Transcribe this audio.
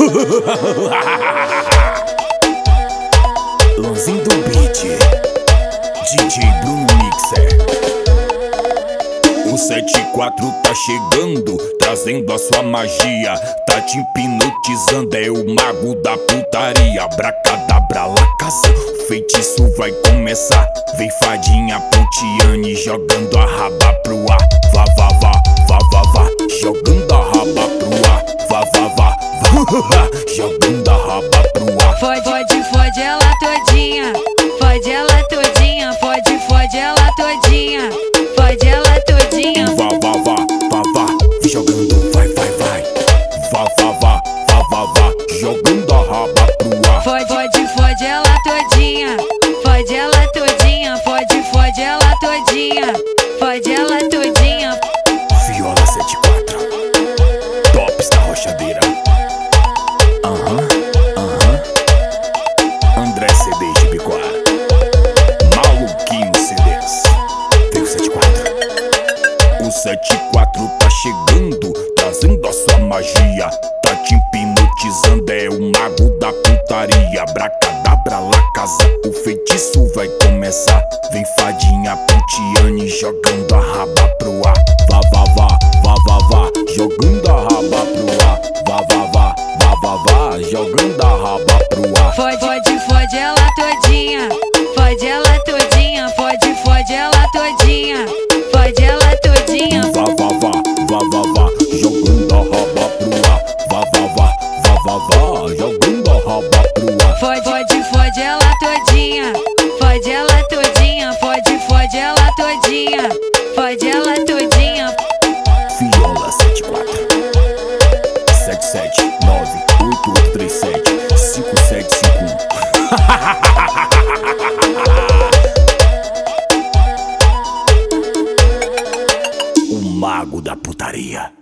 Lanzinho do beat, DJ Bruno Mixer. O 74 tá chegando, trazendo a sua magia, tá te hipnotizando, é o mago da putaria. Abracadabra, lá casa, o feitiço vai começar. Vem fadinha Pontiane, jogando a raba pro ar. Vá, vá, vá, vá, vá, vá, jogando a raba pro ar. Vá, vá, vá, vá, jogando a raba pro ar. Fode, fode, fode ela todinha. Fode ela todinha, fode, fode ela todinha. Fode ela todinha. Vá, vá, vá, vá, vá, vem jogando, vai, vai, vai. Vá, vá, vá, vá, vá, vá, jogando a raba pro ar. Fode, fode, fode ela todinha. Fode ela todinha, fode, fode ela todinha. Fode ela todinha. Viola 74, tops da rochadeira. André CD de Bicoar, Maluquinho CDs. Vem o 74. O 74 tá chegando, trazendo a sua magia, tá te hipnotizando, é o mago da putaria. Abracadabra, lá casa, o feitiço vai começar. Vem fadinha Pontiane, jogando a raba pro ar. Vá, vá, vá, vá, vá, vá, jogando a raba pro ar. Vá, vá, vá, vá, vá, vá, jogando a raba pro ar. Fode, fode, fode ela todinha. Fode ela todinha, fode, fode ela todinha. Fode ela todinha. Vá, vá, vá, vá, vá, vá, jogando a raba pro ar. Vá, vá, vá, vá, vá, vá, jogando a raba pro ar. Fode, fode, fode ela todinha. Fode ela todinha, fode, fode ela todinha. Fode ela todinha. Viola 74 779 8837 5751. O mago da putaria.